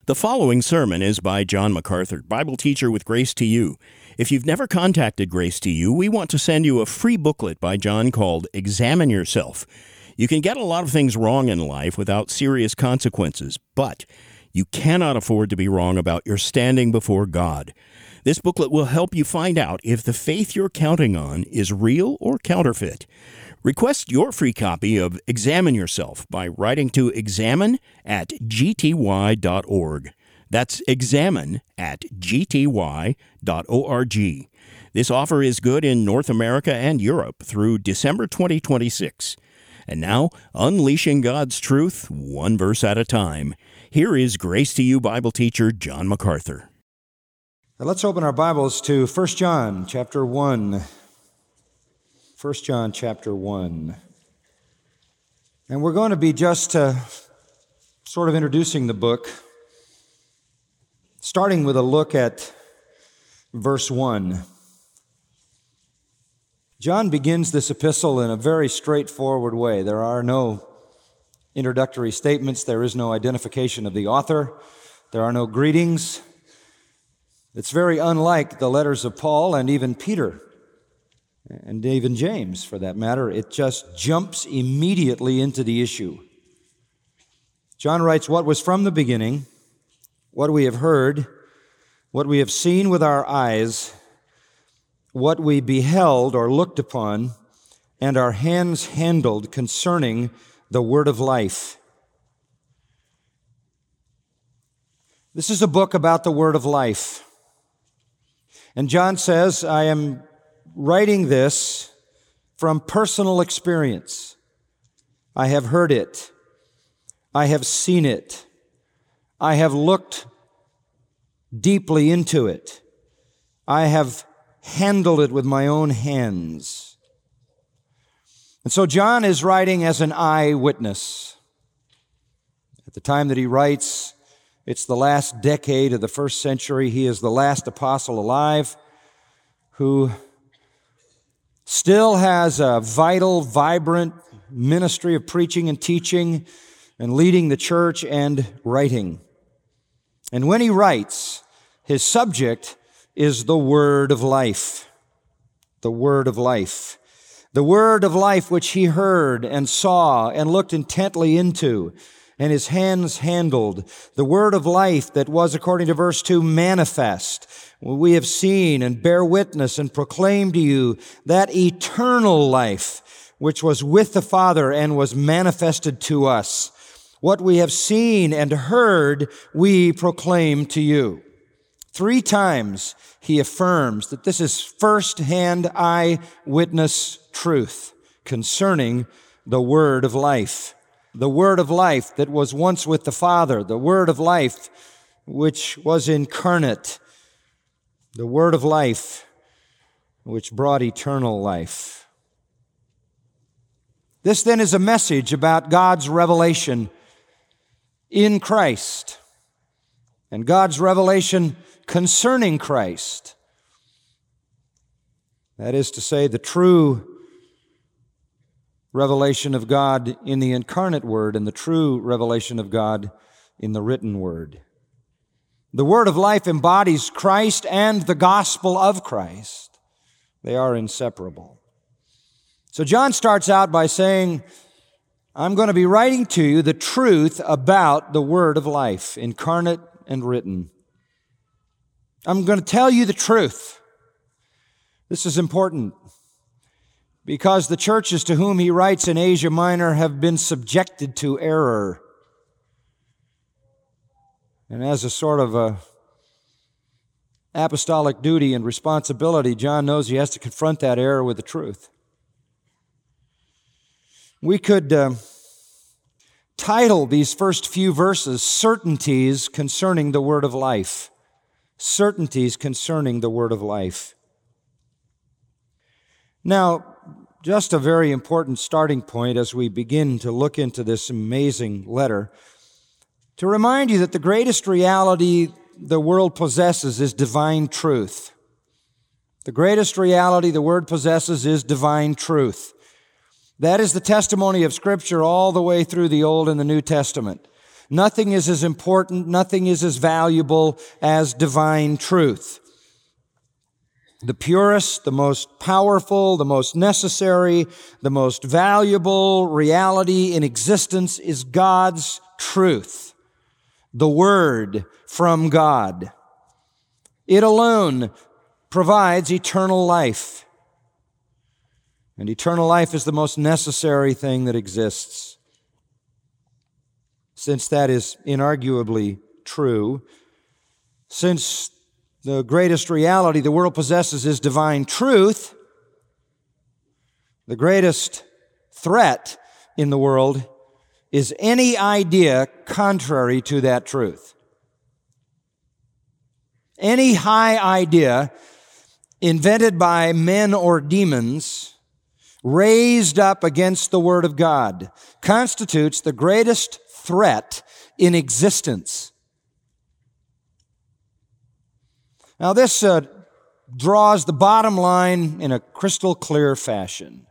The following sermon is by John MacArthur, Bible teacher with Grace to You. If you've never contacted Grace to You, we want to send you a free booklet by John called Examine Yourself. You can get a lot of things wrong in life without serious consequences, but you cannot afford to be wrong about your standing before God. This booklet will help you find out if the faith you're counting on is real or counterfeit. Request your free copy of Examine Yourself by writing to examine@gty.org. That's examine@gty.org. This offer is good in North America and Europe through December 2026. And now, unleashing God's truth, one verse at a time. Here is Grace to You Bible teacher John MacArthur. Now let's open our Bibles to 1 John chapter 1. 1 John chapter 1. And we're going to be just sort of introducing the book, starting with a look at verse 1. John begins this epistle in a very straightforward way. There are no introductory statements. There is no identification of the author. There are no greetings. It's very unlike the letters of Paul and even Peter, and even James, for that matter. It just jumps immediately into the issue. John writes, "What was from the beginning, what we have heard, what we have seen with our eyes, what we beheld or looked upon, and our hands handled concerning the word of life." This is a book about the word of life. And John says, I am writing this from personal experience. I have heard it. I have seen it. I have looked deeply into it. I have handled it with my own hands. And so John is writing as an eyewitness. At the time that he writes, it's the last decade of the first century. He is the last apostle alive who still has a vital, vibrant ministry of preaching and teaching and leading the church and writing. And when he writes, his subject is the word of life. The word of life. The word of life which he heard and saw and looked intently into and his hands handled. The word of life that was, according to verse 2, manifest. We have seen and bear witness and proclaim to you that eternal life which was with the Father and was manifested to us. What we have seen and heard, we proclaim to you. 3 times he affirms that this is first-hand eyewitness truth concerning the word of life. The word of life that was once with the Father, the word of life which was incarnate, the word of life which brought eternal life. This then is a message about God's revelation in Christ and God's revelation concerning Christ. That is to say, the true revelation of God in the incarnate Word and the true revelation of God in the written Word. The Word of life embodies Christ and the gospel of Christ. They are inseparable. So John starts out by saying, I'm going to be writing to you the truth about the Word of life, incarnate and written. I'm going to tell you the truth. This is important because the churches to whom he writes in Asia Minor have been subjected to error. And as a sort of apostolic duty and responsibility, John knows he has to confront that error with the truth. We could title these first few verses, Certainties Concerning the Word of Life. Certainties concerning the Word of life. Now, just a very important starting point as we begin to look into this amazing letter, to remind you that the greatest reality the world possesses is divine truth. The greatest reality the Word possesses is divine truth. That is the testimony of Scripture all the way through the Old and the New Testament. Nothing is as important, nothing is as valuable as divine truth. The purest, the most powerful, the most necessary, the most valuable reality in existence is God's truth, the Word from God. It alone provides eternal life. And eternal life is the most necessary thing that exists. Since that is inarguably true, since the greatest reality the world possesses is divine truth, the greatest threat in the world is any idea contrary to that truth. Any high idea invented by men or demons raised up against the Word of God constitutes the greatest threat in existence. Now, this draws the bottom line in a crystal clear fashion.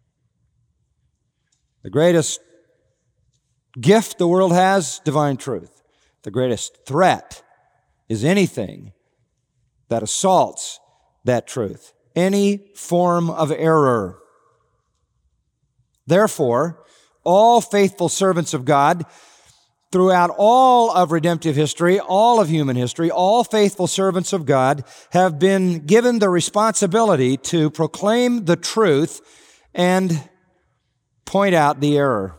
The greatest gift the world has, divine truth. The greatest threat is anything that assaults that truth, any form of error. Therefore, all faithful servants of God throughout all of redemptive history, all of human history, all faithful servants of God have been given the responsibility to proclaim the truth and point out the error.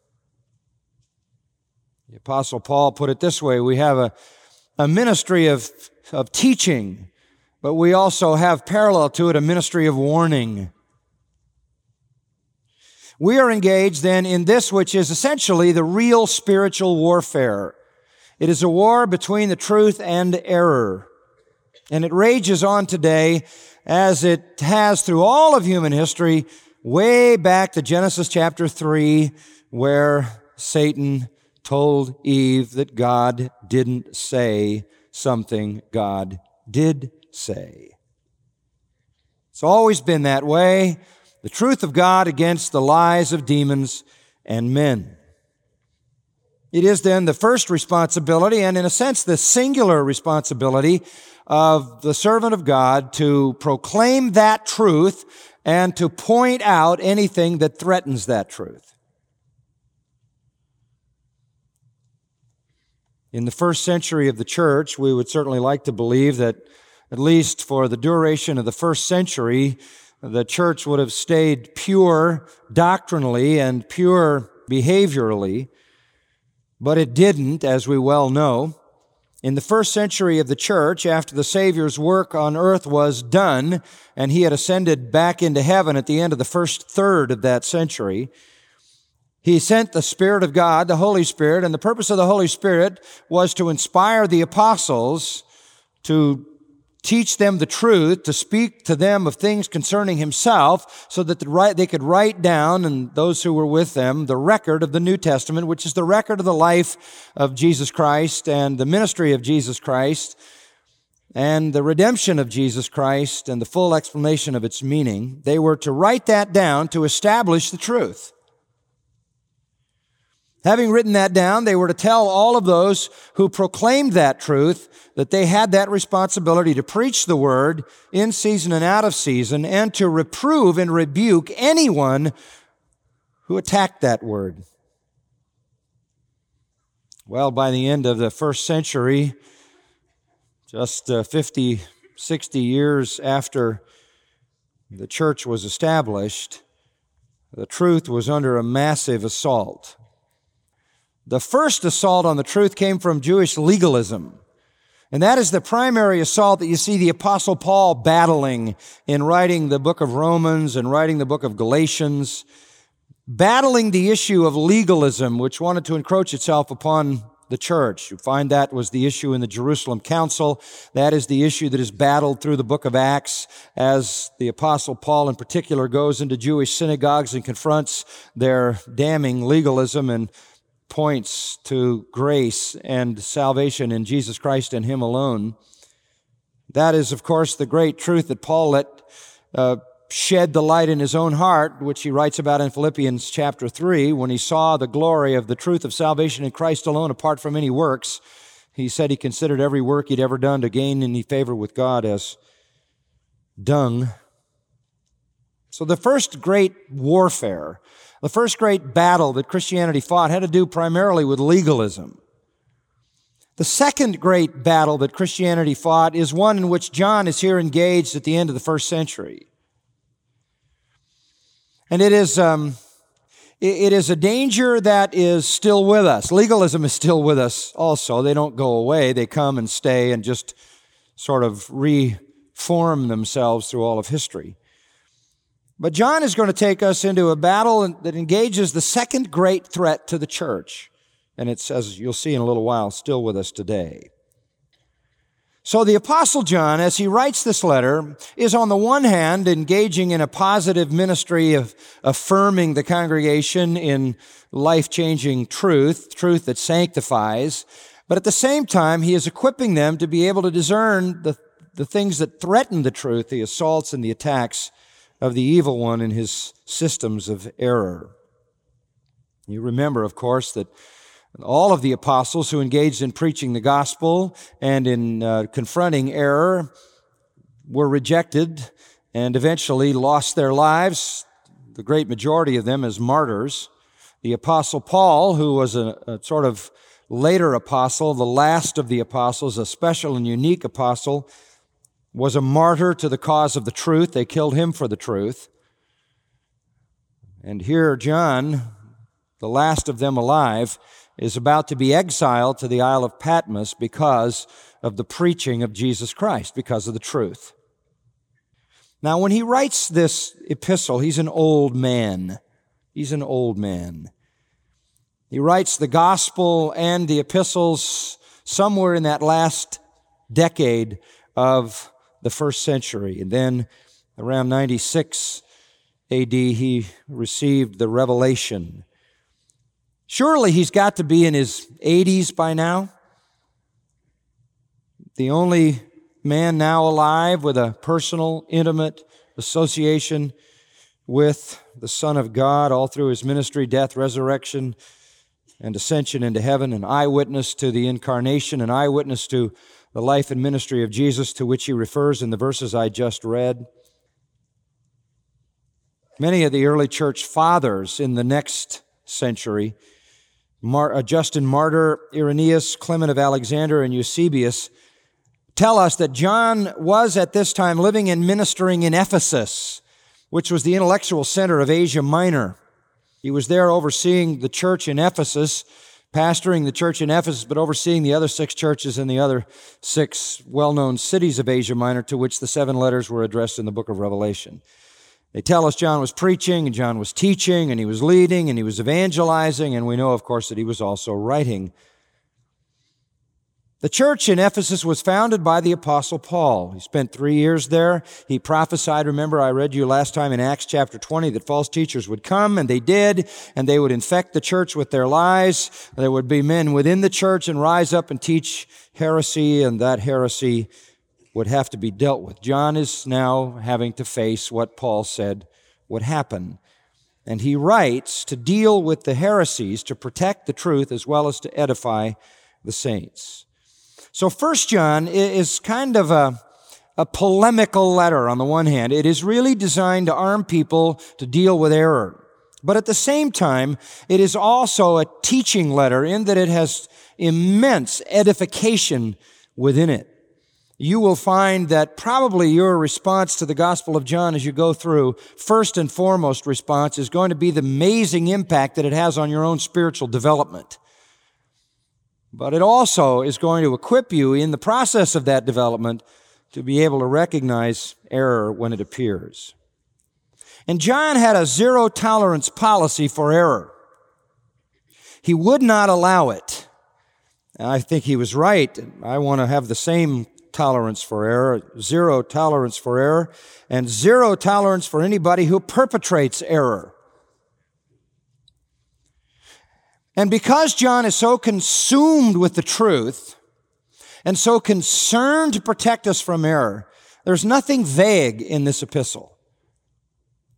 The Apostle Paul put it this way: we have a ministry of teaching, but we also have parallel to it a ministry of warning. We are engaged then in this which is essentially the real spiritual warfare. It is a war between the truth and error. And it rages on today as it has through all of human history, way back to Genesis chapter 3, where Satan told Eve that God didn't say something God did say. It's always been that way. The truth of God against the lies of demons and men. It is then the first responsibility, and in a sense the singular responsibility of the servant of God to proclaim that truth and to point out anything that threatens that truth. In the first century of the church, we would certainly like to believe that at least for the duration of the first century, the church would have stayed pure doctrinally and pure behaviorally, but it didn't, as we well know. In the first century of the church, after the Savior's work on earth was done, and he had ascended back into heaven at the end of the first third of that century, he sent the Spirit of God, the Holy Spirit, and the purpose of the Holy Spirit was to inspire the apostles to teach them the truth, to speak to them of things concerning himself, so that they could write down, and those who were with them, the record of the New Testament, which is the record of the life of Jesus Christ and the ministry of Jesus Christ and the redemption of Jesus Christ and the full explanation of its meaning. They were to write that down to establish the truth. Having written that down, they were to tell all of those who proclaimed that truth that they had that responsibility to preach the word in season and out of season, and to reprove and rebuke anyone who attacked that word. Well, by the end of the first century, just 50, 60 years after the church was established, the truth was under a massive assault. The first assault on the truth came from Jewish legalism. And that is the primary assault that you see the Apostle Paul battling in writing the book of Romans and writing the book of Galatians, battling the issue of legalism, which wanted to encroach itself upon the church. You find that was the issue in the Jerusalem Council. That is the issue that is battled through the book of Acts as the Apostle Paul in particular goes into Jewish synagogues and confronts their damning legalism and points to grace and salvation in Jesus Christ and Him alone. That is, of course, the great truth that Paul let shed the light in his own heart, which he writes about in Philippians chapter 3, when he saw the glory of the truth of salvation in Christ alone apart from any works, he said he considered every work he'd ever done to gain any favor with God as dung. So the first great warfare, the first great battle that Christianity fought had to do primarily with legalism. The second great battle that Christianity fought is one in which John is here engaged at the end of the first century. And it is a danger that is still with us. Legalism is still with us also. They don't go away. They come and stay and just sort of reform themselves through all of history. But John is going to take us into a battle that engages the second great threat to the church. And it's, as you'll see in a little while, still with us today. So the Apostle John, as he writes this letter, is on the one hand engaging in a positive ministry of affirming the congregation in life-changing truth that sanctifies, but at the same time, he is equipping them to be able to discern the things that threaten the truth, the assaults and the attacks of the evil one in his systems of error. You remember, of course, that all of the apostles who engaged in preaching the gospel and in confronting error were rejected and eventually lost their lives, the great majority of them as martyrs. The apostle Paul, who was a sort of later apostle, the last of the apostles, a special and unique apostle, was a martyr to the cause of the truth. They killed him for the truth. And here John, the last of them alive, is about to be exiled to the Isle of Patmos because of the preaching of Jesus Christ, because of the truth. Now, when he writes this epistle, he's an old man. He's an old man. He writes the gospel and the epistles somewhere in that last decade of the first century. And then around 96 AD, he received the revelation. Surely he's got to be in his 80s by now. The only man now alive with a personal, intimate association with the Son of God all through his ministry, death, resurrection, and ascension into heaven, an eyewitness to the incarnation, an eyewitness to the life and ministry of Jesus, to which he refers in the verses I just read. Many of the early church fathers in the next century, Justin Martyr, Irenaeus, Clement of Alexandria, and Eusebius, tell us that John was at this time living and ministering in Ephesus, which was the intellectual center of Asia Minor. He was there overseeing the church in Ephesus, pastoring the church in Ephesus, but overseeing the other 6 churches in the other 6 well-known cities of Asia Minor to which the 7 letters were addressed in the book of Revelation. They tell us John was preaching, and John was teaching, and he was leading, and he was evangelizing, and we know, of course, that he was also writing. The church in Ephesus was founded by the Apostle Paul. He spent 3 years there. He prophesied, remember I read you last time in Acts chapter 20, that false teachers would come, and they did, and they would infect the church with their lies. There would be men within the church and rise up and teach heresy, and that heresy would have to be dealt with. John is now having to face what Paul said would happen. And he writes to deal with the heresies, to protect the truth as well as to edify the saints. So 1 John is kind of a polemical letter on the one hand. It is really designed to arm people to deal with error. But at the same time, it is also a teaching letter in that it has immense edification within it. You will find that probably your response to the Gospel of John as you go through, first and foremost response, is going to be the amazing impact that it has on your own spiritual development. But it also is going to equip you in the process of that development to be able to recognize error when it appears. And John had a zero-tolerance policy for error. He would not allow it. And I think he was right. I want to have the same tolerance for error, zero tolerance for error, and zero tolerance for anybody who perpetrates error. And because John is so consumed with the truth and so concerned to protect us from error, there's nothing vague in this epistle.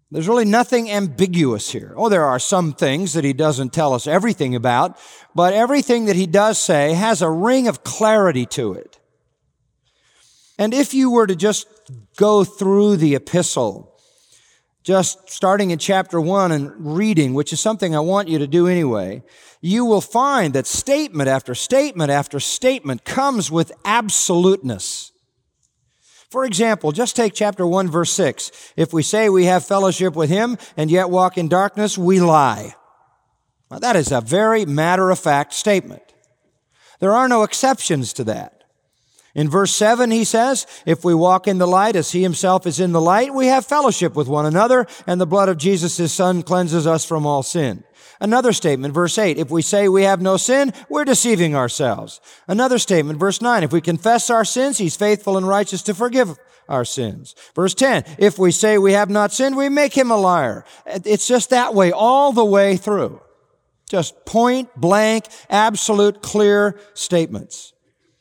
There's really nothing ambiguous here. Oh, there are some things that he doesn't tell us everything about, but everything that he does say has a ring of clarity to it. And if you were to just go through the epistle, just starting in chapter 1 and reading, which is something I want you to do anyway, you will find that statement after statement after statement comes with absoluteness. For example, just take chapter 1, verse 6. If we say we have fellowship with him and yet walk in darkness, we lie. Now, that is a very matter-of-fact statement. There are no exceptions to that. In verse 7, he says, if we walk in the light as he himself is in the light, we have fellowship with one another, and the blood of Jesus, his Son, cleanses us from all sin. Another statement, verse 8, if we say we have no sin, we're deceiving ourselves. Another statement, verse 9, if we confess our sins, he's faithful and righteous to forgive our sins. Verse 10, if we say we have not sinned, we make him a liar. It's just that way all the way through. Just point blank, absolute, clear statements.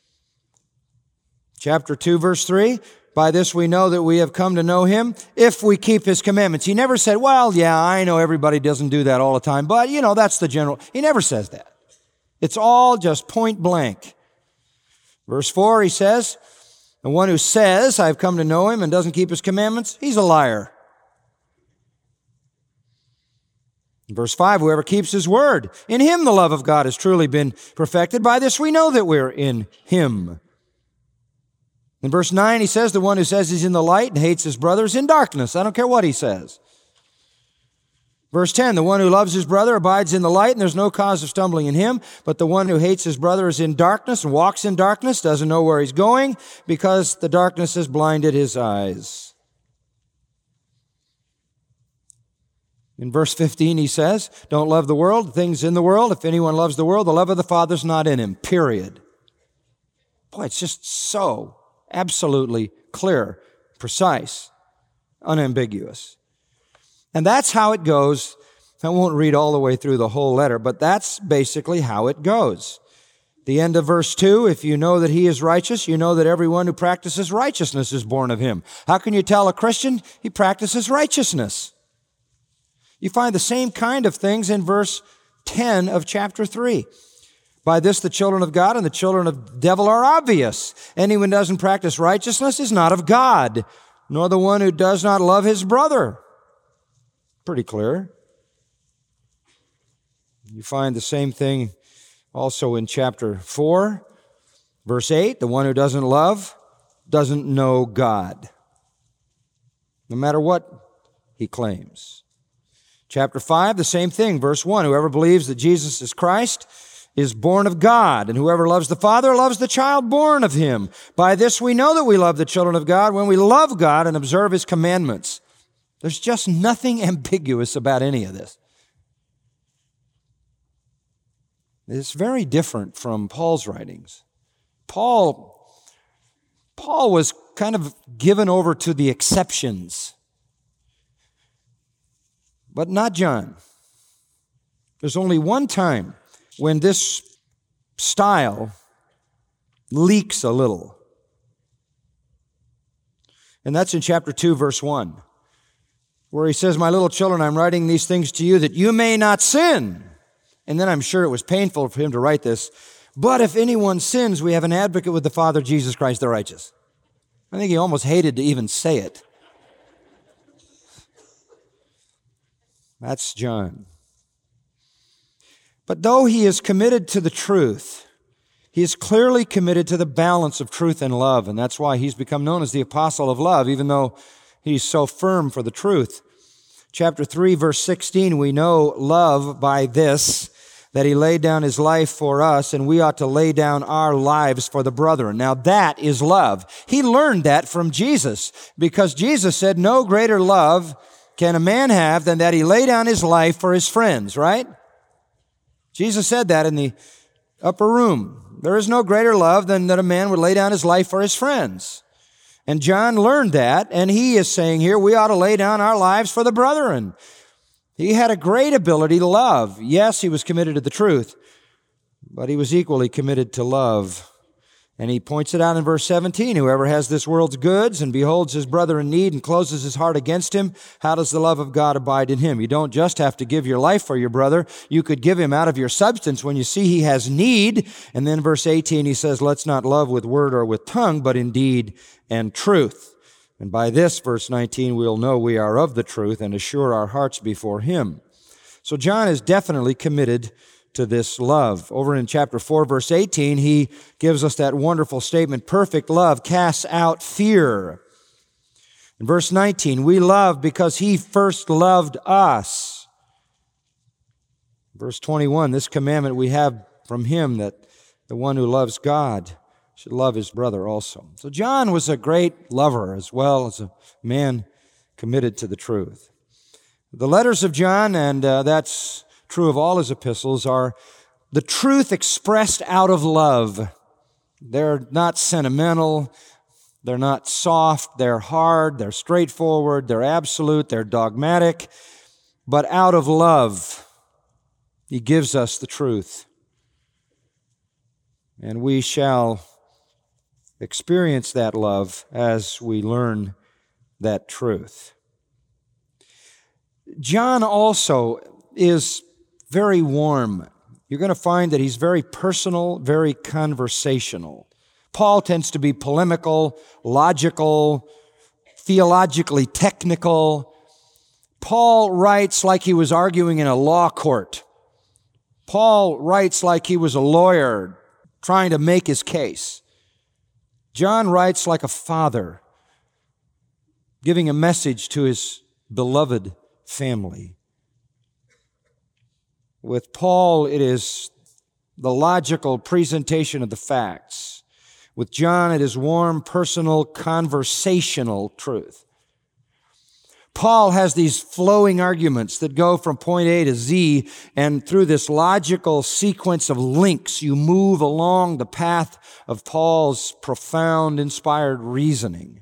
Chapter 2, verse 3, by this we know that we have come to know him if we keep his commandments. He never said, well, yeah, I know everybody doesn't do that all the time, but, that's the general. He never says that. It's all just point blank. Verse 4, he says, the one who says, I've come to know him and doesn't keep his commandments, he's a liar. Verse 5, whoever keeps his word, in him the love of God has truly been perfected. By this we know that we're in him. In verse 9, he says, the one who says he's in the light and hates his brother is in darkness. I don't care what he says. Verse 10, the one who loves his brother abides in the light, and there's no cause of stumbling in him. But the one who hates his brother is in darkness and walks in darkness, doesn't know where he's going, because the darkness has blinded his eyes. In verse 15, he says, don't love the world, the things in the world. If anyone loves the world, the love of the Father's not in him, period. Boy, it's just so absolutely clear, precise, unambiguous. And that's how it goes. I won't read all the way through the whole letter, but that's basically how it goes. The end of verse 2, if you know that he is righteous, you know that everyone who practices righteousness is born of him. How can you tell a Christian he practices righteousness? You find the same kind of things in verse 10 of chapter 3. By this the children of God and the children of the devil are obvious. Anyone who doesn't practice righteousness is not of God, nor the one who does not love his brother. Pretty clear. You find the same thing also in chapter 4, verse 8. The one who doesn't love doesn't know God, no matter what he claims. Chapter 5, the same thing, verse 1. Whoever believes that Jesus is Christ is born of God, and whoever loves the Father loves the child born of him. By this we know that we love the children of God, when we love God and observe his commandments. There's just nothing ambiguous about any of this. It's very different from Paul's writings. Paul was kind of given over to the exceptions, but not John. There's only one time when this style leaks a little. And that's in chapter 2, verse 1, where he says, my little children, I'm writing these things to you that you may not sin. And then I'm sure it was painful for him to write this. But if anyone sins, we have an advocate with the Father, Jesus Christ the righteous. I think he almost hated to even say it. That's John. But though he is committed to the truth, he is clearly committed to the balance of truth and love, and that's why he's become known as the apostle of love, even though he's so firm for the truth. Chapter 3, verse 16, we know love by this, that he laid down his life for us, and we ought to lay down our lives for the brethren. Now that is love. He learned that from Jesus, because Jesus said, no greater love can a man have than that he lay down his life for his friends, right? Jesus said that in the upper room. There is no greater love than that a man would lay down his life for his friends. And John learned that, and he is saying here, we ought to lay down our lives for the brethren. He had a great ability to love. Yes, he was committed to the truth, but he was equally committed to love. And he points it out in verse 17. Whoever has this world's goods and beholds his brother in need and closes his heart against him, how does the love of God abide in him? You don't just have to give your life for your brother. You could give him out of your substance when you see he has need. And then verse 18, he says, let's not love with word or with tongue, but in deed and truth. And by this, verse 19, we'll know we are of the truth and assure our hearts before him. So John is definitely committed to this love. Over in chapter 4, verse 18, he gives us that wonderful statement, perfect love casts out fear. In verse 19, we love because he first loved us. Verse 21, this commandment we have from him, that the one who loves God should love his brother also. So John was a great lover as well as a man committed to the truth. The letters of John, and that's true of all his epistles, are the truth expressed out of love. They're not sentimental, they're not soft, they're hard, they're straightforward, they're absolute, they're dogmatic, but out of love, he gives us the truth. And we shall experience that love as we learn that truth. John also is very warm. You're going to find that he's very personal, very conversational. Paul tends to be polemical, logical, theologically technical. Paul writes like he was arguing in a law court. Paul writes like he was a lawyer trying to make his case. John writes like a father, giving a message to his beloved family. With Paul, it is the logical presentation of the facts. With John, it is warm, personal, conversational truth. Paul has these flowing arguments that go from point A to Z, and through this logical sequence of links, you move along the path of Paul's profound, inspired reasoning.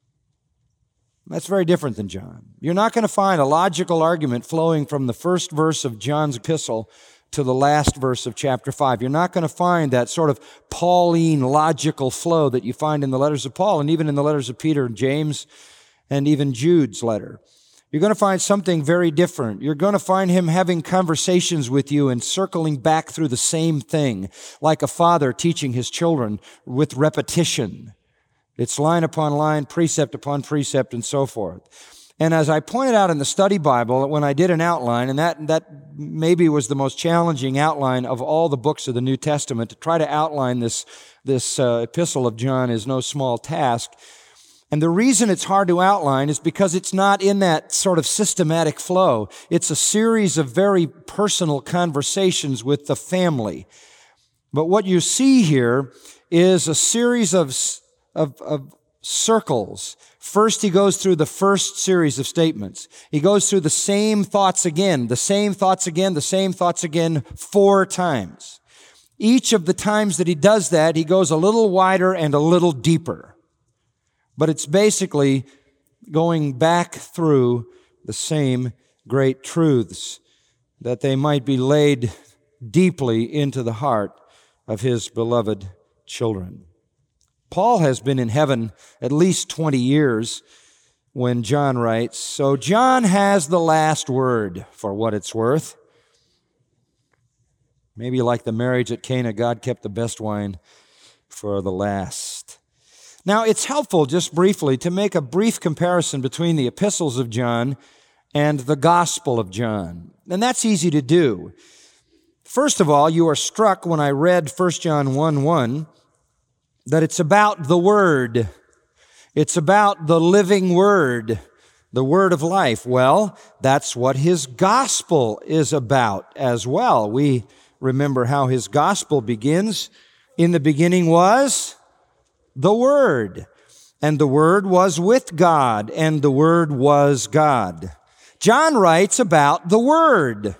That's very different than John. You're not going to find a logical argument flowing from the first verse of John's epistle to the last verse of chapter 5. You're not going to find that sort of Pauline logical flow that you find in the letters of Paul and even in the letters of Peter and James and even Jude's letter. You're going to find something very different. You're going to find him having conversations with you and circling back through the same thing, like a father teaching his children with repetition. It's line upon line, precept upon precept, and so forth. And as I pointed out in the study Bible, when I did an outline, and that maybe was the most challenging outline of all the books of the New Testament, to try to outline this epistle of John is no small task. And the reason it's hard to outline is because it's not in that sort of systematic flow. It's a series of very personal conversations with the family. But what you see here is a series of circles. First, he goes through the first series of statements. He goes through the same thoughts again, the same thoughts again, the same thoughts again 4 times. Each of the times that he does that, he goes a little wider and a little deeper. But it's basically going back through the same great truths that they might be laid deeply into the heart of his beloved children. Paul has been in heaven at least 20 years when John writes, so John has the last word for what it's worth. Maybe like the marriage at Cana, God kept the best wine for the last. Now, it's helpful, just briefly, to make a brief comparison between the epistles of John and the Gospel of John. And that's easy to do. First of all, you are struck when I read 1 John 1:1 that it's about the Word. It's about the living Word, the Word of life. Well, that's what his gospel is about as well. We remember how his gospel begins. In the beginning was the Word, and the Word was with God, and the Word was God. John writes about the Word.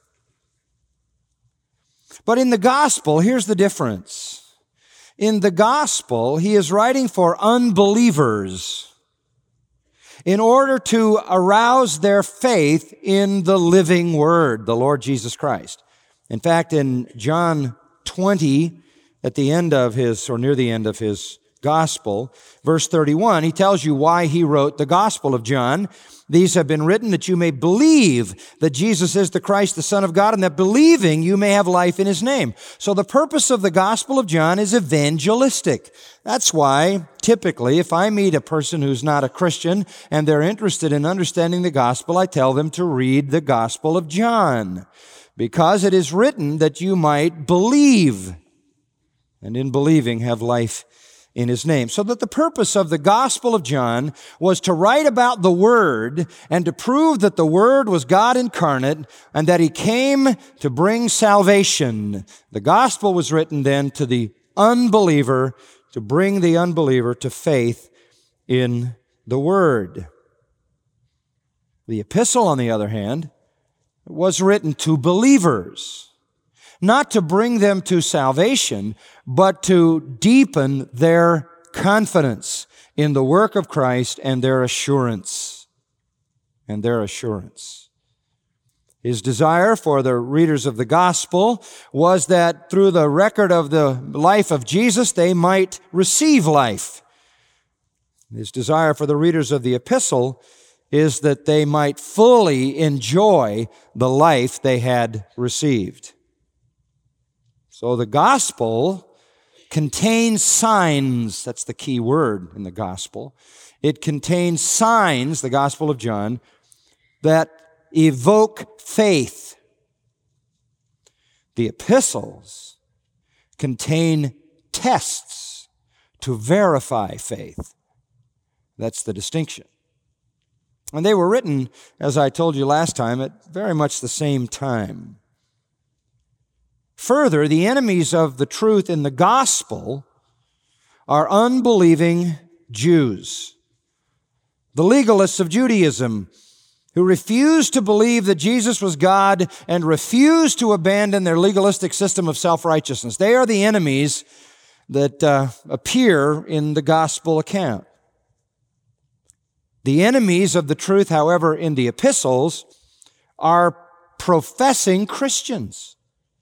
But in the gospel, here's the difference. In the gospel, he is writing for unbelievers in order to arouse their faith in the living Word, the Lord Jesus Christ. In fact, in John 20, at the end of his, or near the end of his gospel, verse 31, he tells you why he wrote the Gospel of John. These have been written that you may believe that Jesus is the Christ, the Son of God, and that believing you may have life in his name. So the purpose of the Gospel of John is evangelistic. That's why, typically, if I meet a person who's not a Christian and they're interested in understanding the gospel, I tell them to read the Gospel of John, because it is written that you might believe, and in believing have life in his name. So that the purpose of the Gospel of John was to write about the Word and to prove that the Word was God incarnate and that he came to bring salvation. The Gospel was written then to the unbeliever, to bring the unbeliever to faith in the Word. The epistle, on the other hand, was written to believers, not to bring them to salvation, but to deepen their confidence in the work of Christ and their assurance. His desire for the readers of the gospel was that through the record of the life of Jesus, they might receive life. His desire for the readers of the epistle is that they might fully enjoy the life they had received. So the gospel contains signs. That's the key word in the gospel. It contains signs, the Gospel of John, that evoke faith. The epistles contain tests to verify faith. That's the distinction. And they were written, as I told you last time, at very much the same time. Further, the enemies of the truth in the gospel are unbelieving Jews, the legalists of Judaism, who refuse to believe that Jesus was God and refuse to abandon their legalistic system of self-righteousness. They are the enemies that appear in the gospel account. The enemies of the truth, however, in the epistles are professing Christians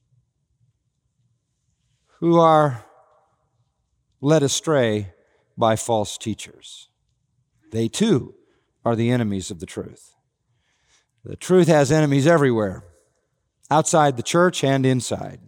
who are led astray by false teachers. They too are the enemies of the truth. The truth has enemies everywhere, outside the church and inside.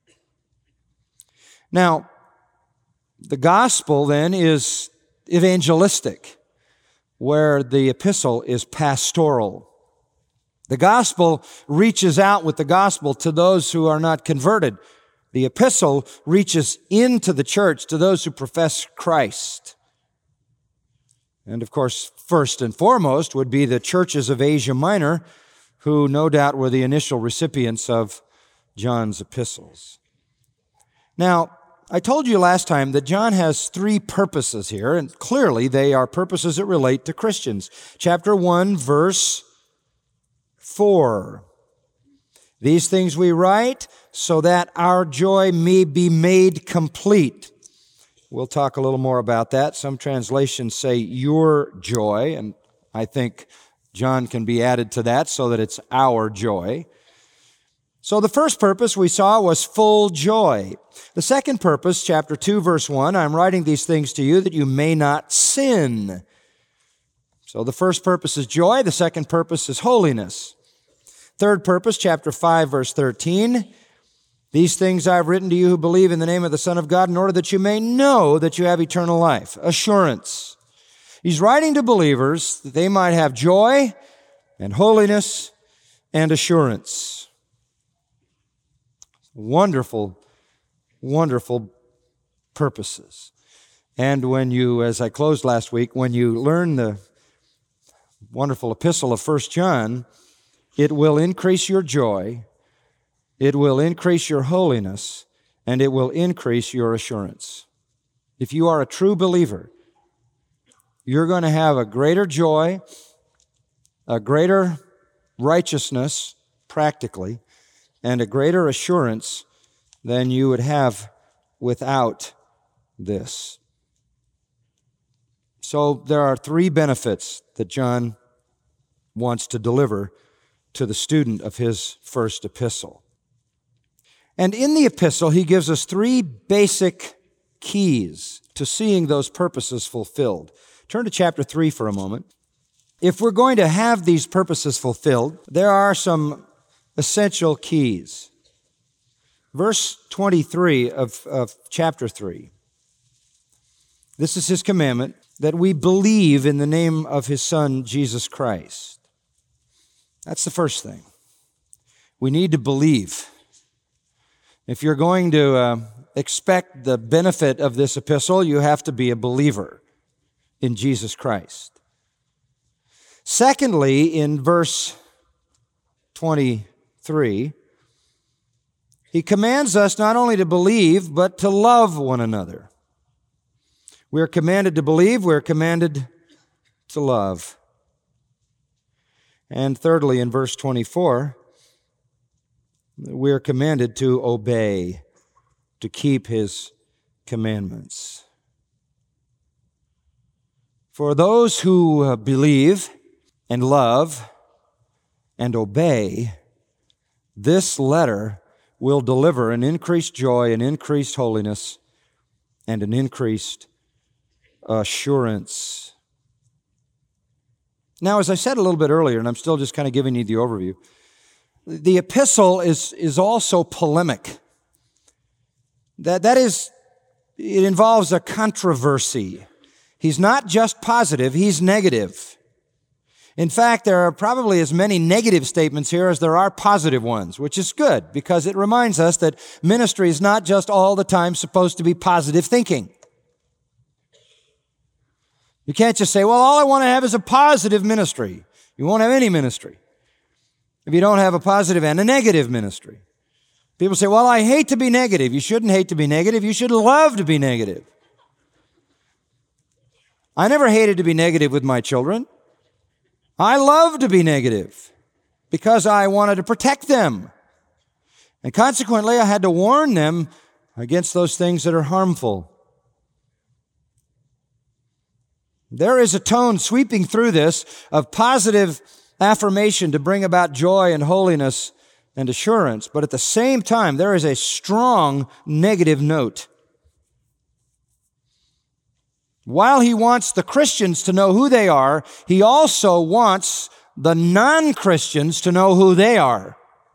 Now, the gospel then is evangelistic, where the epistle is pastoral. The gospel reaches out with the gospel to those who are not converted. The epistle reaches into the church to those who profess Christ. And of course, first and foremost would be the churches of Asia Minor, who no doubt were the initial recipients of John's epistles. Now, I told you last time that John has three purposes here, and clearly they are purposes that relate to Christians. Chapter 1, verse 4. These things we write so that our joy may be made complete. We'll talk a little more about that. Some translations say your joy, and I think John can be added to that so that it's our joy. So the first purpose we saw was full joy. The second purpose, chapter 2, verse 1, I'm writing these things to you that you may not sin. So the first purpose is joy. The second purpose is holiness. Third purpose, chapter 5, verse 13. These things I've written to you who believe in the name of the Son of God in order that you may know that you have eternal life. Assurance. He's writing to believers that they might have joy and holiness and assurance. Wonderful, wonderful purposes. And when you, as I closed last week, when you learn the wonderful epistle of 1 John, it will increase your joy, it will increase your holiness, and it will increase your assurance. If you are a true believer, you're going to have a greater joy, a greater righteousness, practically, and a greater assurance than you would have without this. So there are three benefits that John wants to deliver to the student of his first epistle. And in the epistle, he gives us three basic keys to seeing those purposes fulfilled. Turn to chapter 3 for a moment. If we're going to have these purposes fulfilled, there are some essential keys. Verse 23 of chapter 3. This is his commandment, that we believe in the name of his Son, Jesus Christ. That's the first thing. We need to believe. If you're going to expect the benefit of this epistle, you have to be a believer in Jesus Christ. Secondly, in verse 23, he commands us not only to believe, but to love one another. We are commanded to believe, we are commanded to love. And thirdly, in verse 24, we are commanded to obey, to keep his commandments. For those who believe and love and obey, this letter will deliver an increased joy, an increased holiness, and an increased assurance. Now, as I said a little bit earlier, and I'm still just kind of giving you the overview, the epistle is also polemic. That is, it involves a controversy. He's not just positive, he's negative. In fact, there are probably as many negative statements here as there are positive ones, which is good because it reminds us that ministry is not just all the time supposed to be positive thinking. You can't just say, well, all I want to have is a positive ministry. You won't have any ministry if you don't have a positive and a negative ministry. People say, well, I hate to be negative. You shouldn't hate to be negative. You should love to be negative. I never hated to be negative with my children. I love to be negative because I wanted to protect them. And consequently, I had to warn them against those things that are harmful. There is a tone sweeping through this of positive affirmation to bring about joy and holiness and assurance, but at the same time, there is a strong negative note. While he wants the Christians to know who they are, he also wants the non-Christians to know who they are.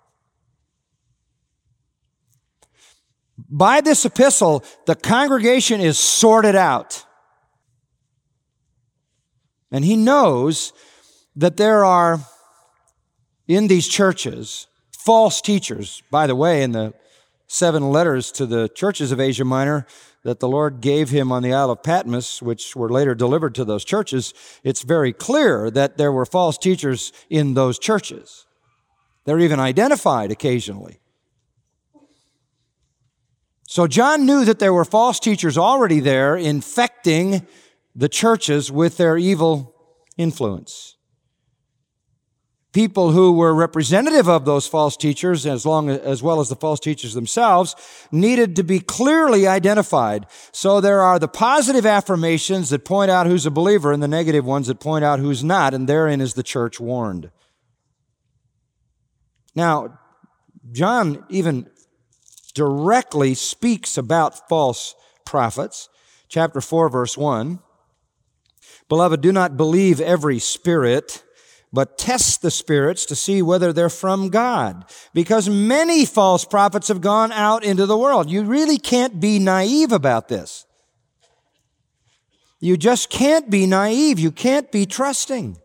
By this epistle, the congregation is sorted out. And he knows that there are, in these churches, false teachers. By the way, in the 7 letters to the churches of Asia Minor that the Lord gave him on the Isle of Patmos, which were later delivered to those churches, it's very clear that there were false teachers in those churches. They're even identified occasionally. So John knew that there were false teachers already there infecting the churches with their evil influence. People who were representative of those false teachers, as well as the false teachers themselves, needed to be clearly identified. So there are the positive affirmations that point out who's a believer and the negative ones that point out who's not, and therein is the church warned. Now, John even directly speaks about false prophets. Chapter 4, verse 1. Beloved, do not believe every spirit, but test the spirits to see whether they're from God, because many false prophets have gone out into the world. You really can't be naive about this. You just can't be naive. You can't be trusting.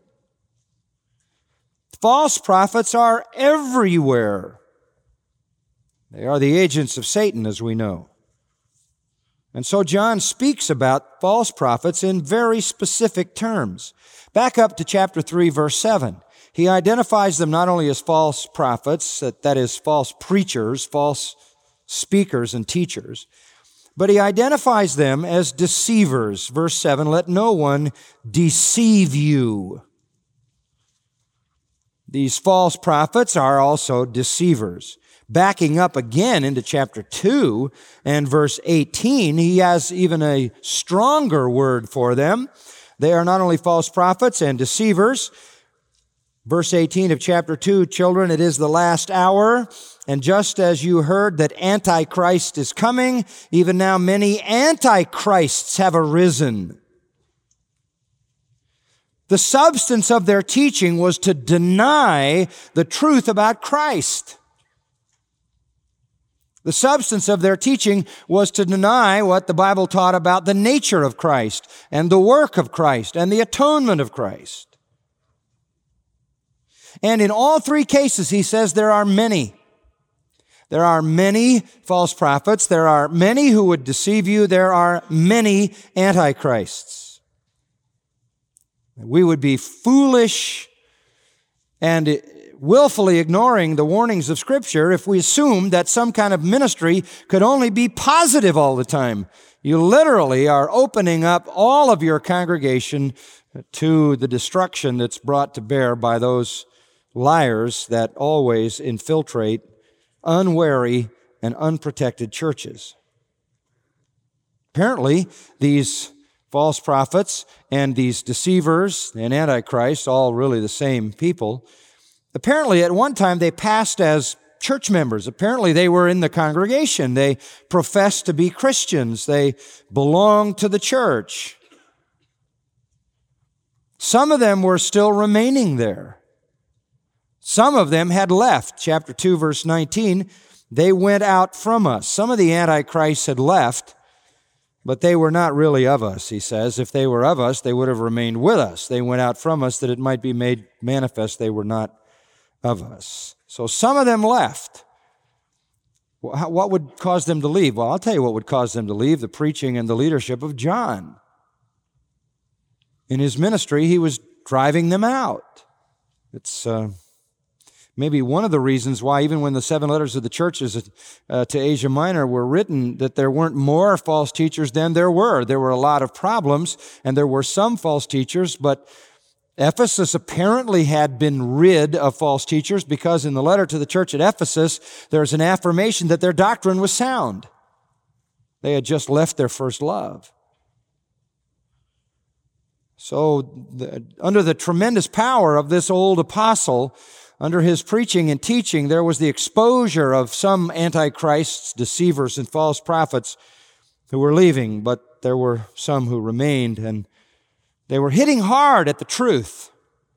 False prophets are everywhere. They are the agents of Satan, as we know. And so John speaks about false prophets in very specific terms. Back up to chapter 3, verse 7. He identifies them not only as false prophets, that is, false preachers, false speakers and teachers, but he identifies them as deceivers. Verse 7, let no one deceive you. These false prophets are also deceivers. Backing up again into chapter 2 and verse 18, he has even a stronger word for them. They are not only false prophets and deceivers, Verse 18 of chapter 2, children, it is the last hour, and just as you heard that Antichrist is coming, even now many Antichrists have arisen. The substance of their teaching was to deny the truth about Christ. The substance of their teaching was to deny what the Bible taught about the nature of Christ and the work of Christ and the atonement of Christ. And in all three cases, he says there are many. There are many false prophets. There are many who would deceive you. There are many antichrists. We would be foolish and willfully ignoring the warnings of Scripture if we assumed that some kind of ministry could only be positive all the time. You literally are opening up all of your congregation to the destruction that's brought to bear by those liars that always infiltrate unwary and unprotected churches. Apparently, these false prophets and these deceivers and antichrists, all really the same people, apparently at one time they passed as church members. Apparently they were in the congregation. They professed to be Christians. They belonged to the church. Some of them were still remaining there. Some of them had left. Chapter 2, verse 19, they went out from us. Some of the antichrists had left, but they were not really of us, he says. If they were of us, they would have remained with us. They went out from us that it might be made manifest they were not of us. So some of them left. What would cause them to leave? Well, I'll tell you what would cause them to leave: the preaching and the leadership of John. In his ministry, he was driving them out. It's maybe one of the reasons why, even when the 7 letters of the churches to Asia Minor were written, that there weren't more false teachers than there were. There were a lot of problems, and there were some false teachers, but Ephesus apparently had been rid of false teachers because in the letter to the church at Ephesus, there's an affirmation that their doctrine was sound. They had just left their first love. So, under the tremendous power of this old apostle, under his preaching and teaching, there was the exposure of some antichrists, deceivers, and false prophets who were leaving, but there were some who remained, and they were hitting hard at the truth.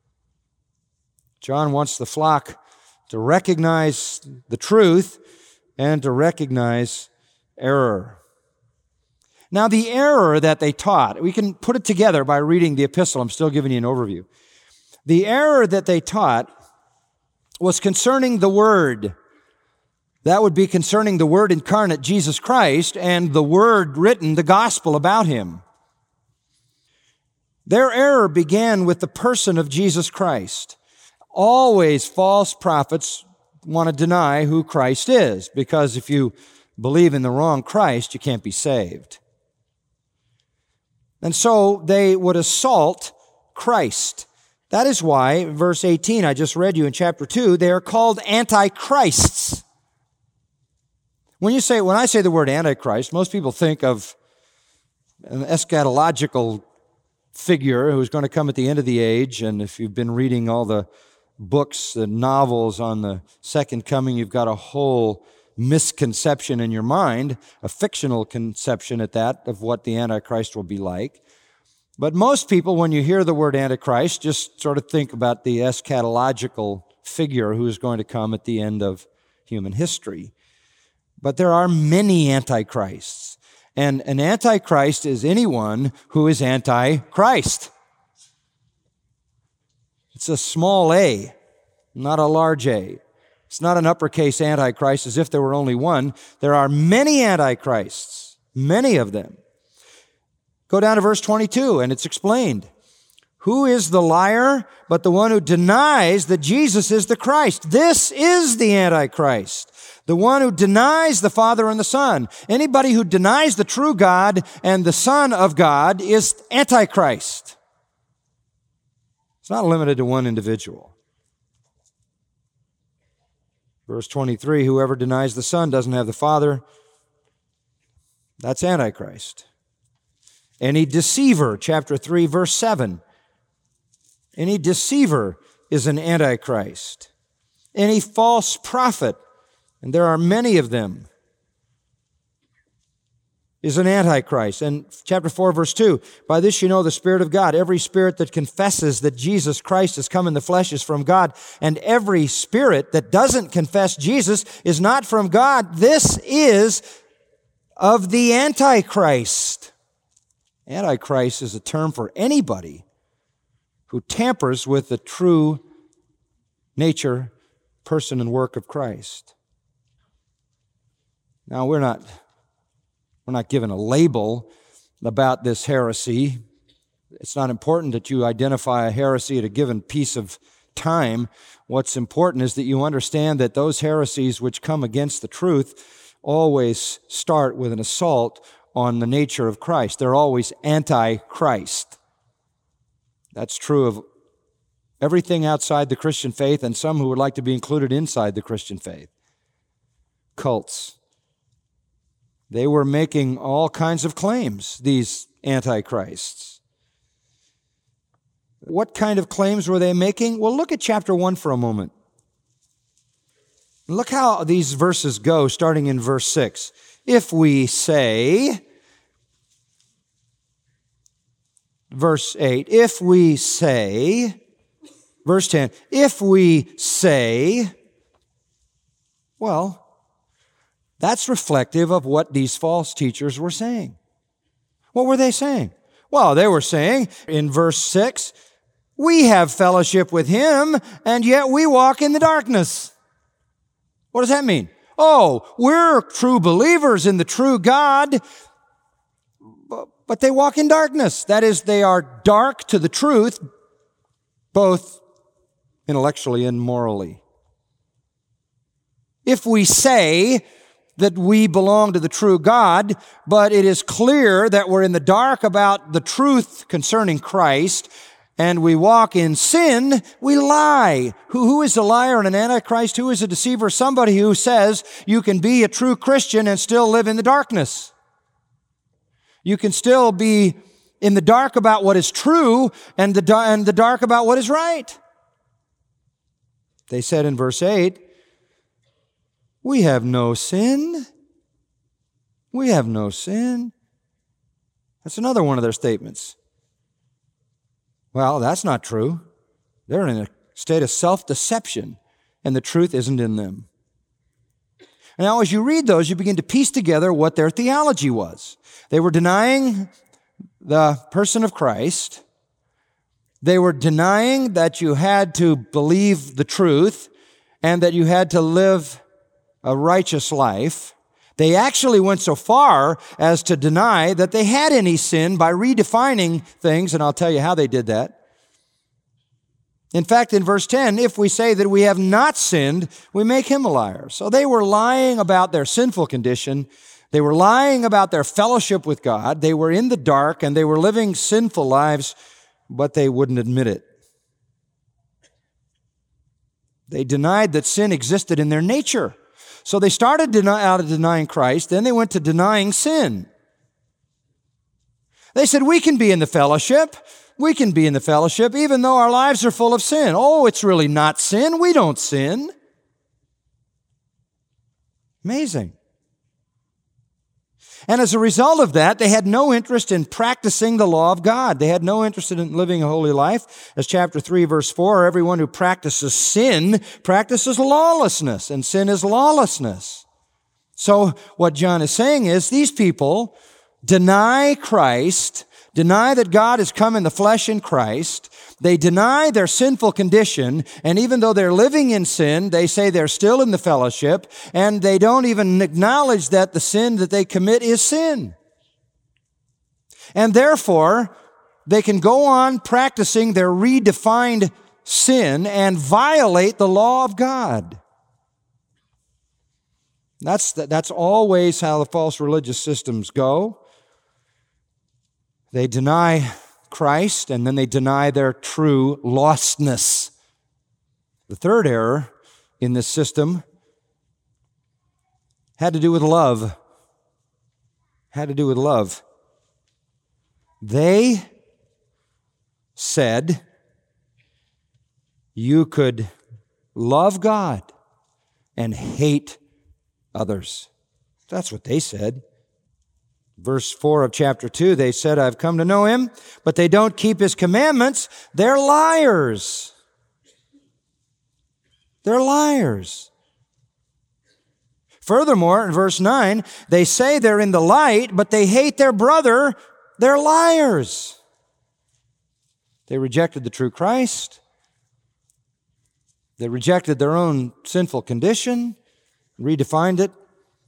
John wants the flock to recognize the truth and to recognize error. Now, the error that they taught, we can put it together by reading the epistle. I'm still giving you an overview. The error that they taught was concerning the Word. That would be concerning the Word incarnate, Jesus Christ, and the Word written, the gospel about Him. Their error began with the person of Jesus Christ. Always false prophets want to deny who Christ is, because if you believe in the wrong Christ, you can't be saved. And so they would assault Christ. That is why, verse 18, I just read you in chapter 2, they are called antichrists. When I say the word antichrist, most people think of an eschatological figure who's going to come at the end of the age, and if you've been reading all the books, the novels on the second coming, you've got a whole misconception in your mind, a fictional conception at that, of what the Antichrist will be like. But most people, when you hear the word Antichrist, just sort of think about the eschatological figure who is going to come at the end of human history. But there are many Antichrists. And an Antichrist is anyone who is anti-Christ. It's a small a, not a large a. It's not an uppercase Antichrist as if there were only one. There are many Antichrists, many of them. Go down to verse 22, and it's explained. Who is the liar but the one who denies that Jesus is the Christ? This is the Antichrist, the one who denies the Father and the Son. Anybody who denies the true God and the Son of God is Antichrist. It's not limited to one individual. Verse 23, whoever denies the Son doesn't have the Father. That's Antichrist. Any deceiver, chapter 3, verse 7. Any deceiver is an antichrist. Any false prophet, and there are many of them, is an antichrist. And chapter 4, verse 2, by this you know the Spirit of God. Every spirit that confesses that Jesus Christ has come in the flesh is from God. And every spirit that doesn't confess Jesus is not from God. This is of the Antichrist. Antichrist is a term for anybody who tampers with the true nature, person, and work of Christ. Now, we're not given a label about this heresy. It's not important that you identify a heresy at a given piece of time. What's important is that you understand that those heresies which come against the truth always start with an assault on the nature of Christ. They're always anti-Christ. That's true of everything outside the Christian faith and some who would like to be included inside the Christian faith. Cults. They were making all kinds of claims, these antichrists. What kind of claims were they making? Well, look at chapter 1 for a moment. Look how these verses go, starting in verse 6. If we say, verse 8, if we say, verse 10, if we say, well, that's reflective of what these false teachers were saying. What were they saying? Well, they were saying in verse 6, we have fellowship with Him, and yet we walk in the darkness. What does that mean? Oh, we're true believers in the true God, but they walk in darkness. That is, they are dark to the truth, both intellectually and morally. If we say that we belong to the true God, but it is clear that we're in the dark about the truth concerning Christ, and we walk in sin, we lie. Who is a liar and an antichrist? Who is a deceiver? Somebody who says you can be a true Christian and still live in the darkness. You can still be in the dark about what is true and the dark about what is right. They said in verse 8, we have no sin. We have no sin. That's another one of their statements. Well, that's not true. They're in a state of self-deception, and the truth isn't in them. And now, as you read those, you begin to piece together what their theology was. They were denying the person of Christ. They were denying that you had to believe the truth and that you had to live a righteous life. They actually went so far as to deny that they had any sin by redefining things, and I'll tell you how they did that. In fact, in verse 10, if we say that we have not sinned, we make Him a liar. So they were lying about their sinful condition. They were lying about their fellowship with God. They were in the dark, and they were living sinful lives, but they wouldn't admit it. They denied that sin existed in their nature. So they started out of denying Christ, then they went to denying sin. They said, we can be in the fellowship. We can be in the fellowship even though our lives are full of sin. Oh, it's really not sin. We don't sin. Amazing. And as a result of that, they had no interest in practicing the law of God. They had no interest in living a holy life. As chapter 3, verse 4, everyone who practices sin practices lawlessness, and sin is lawlessness. So what John is saying is these people deny Christ, deny that God has come in the flesh in Christ. They deny their sinful condition, and even though they're living in sin, they say they're still in the fellowship, and they don't even acknowledge that the sin that they commit is sin. And therefore, they can go on practicing their redefined sin and violate the law of God. That's always how the false religious systems go. They deny Christ, and then they deny their true lostness. The third error in this system had to do with love. Had to do with love. They said you could love God and hate others. That's what they said. Verse 4 of chapter 2, they said, I've come to know him, but they don't keep his commandments. They're liars. They're liars. Furthermore, in verse 9, they say they're in the light, but they hate their brother. They're liars. They rejected the true Christ. They rejected their own sinful condition, redefined it,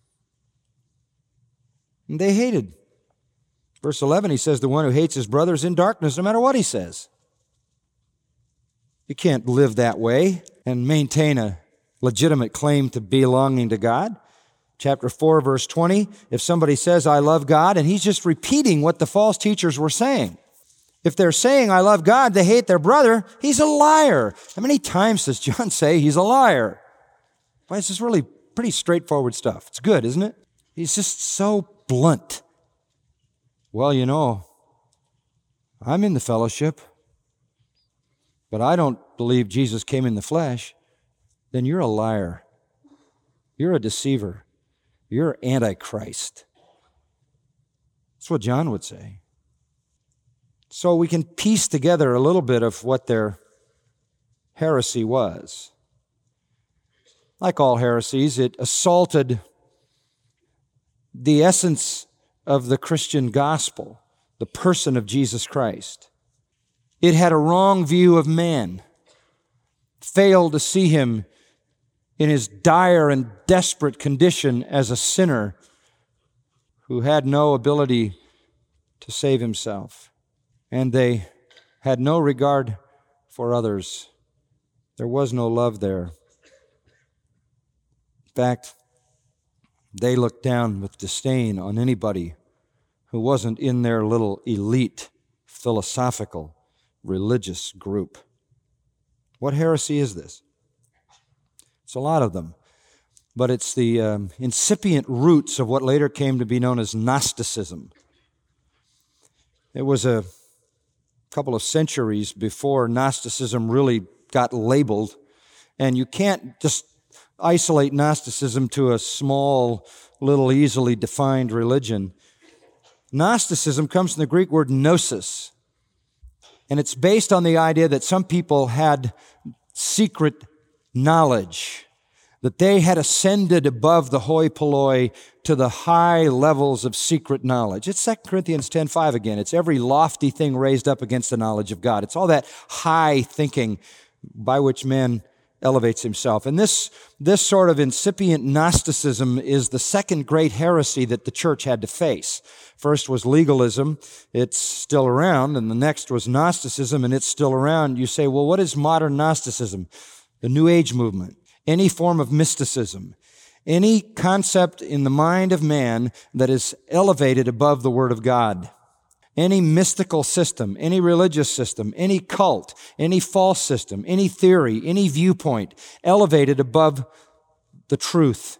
and they hated. Verse 11, he says, the one who hates his brother is in darkness, no matter what he says. You can't live that way and maintain a legitimate claim to belonging to God. Chapter 4, verse 20, if somebody says, I love God, and he's just repeating what the false teachers were saying. If they're saying, I love God, they hate their brother, he's a liar. How many times does John say he's a liar? Well, it's just really pretty straightforward stuff. It's good, isn't it? He's just so blunt. Well, you know, I'm in the fellowship, but I don't believe Jesus came in the flesh. Then you're a liar. You're a deceiver. You're Antichrist. That's what John would say. So we can piece together a little bit of what their heresy was. Like all heresies, it assaulted the essence of the Christian gospel, the person of Jesus Christ. It had a wrong view of man, failed to see him in his dire and desperate condition as a sinner who had no ability to save himself. And they had no regard for others. There was no love there. In fact, they looked down with disdain on anybody who wasn't in their little elite, philosophical, religious group. What heresy is this? It's a lot of them, but it's the incipient roots of what later came to be known as Gnosticism. It was a couple of centuries before Gnosticism really got labeled, and you can't just isolate Gnosticism to a small, little, easily defined religion. Gnosticism comes from the Greek word gnosis, and it's based on the idea that some people had secret knowledge, that they had ascended above the hoi polloi to the high levels of secret knowledge. It's 2 Corinthians 10:5 again. It's every lofty thing raised up against the knowledge of God. It's all that high thinking by which man elevates himself. And this sort of incipient Gnosticism is the second great heresy that the church had to face. First was legalism. It's still around. And the next was Gnosticism, and it's still around. You say, well, what is modern Gnosticism? The New Age movement. Any form of mysticism. Any concept in the mind of man that is elevated above the Word of God. Any mystical system, any religious system, any cult, any false system, any theory, any viewpoint elevated above the truth.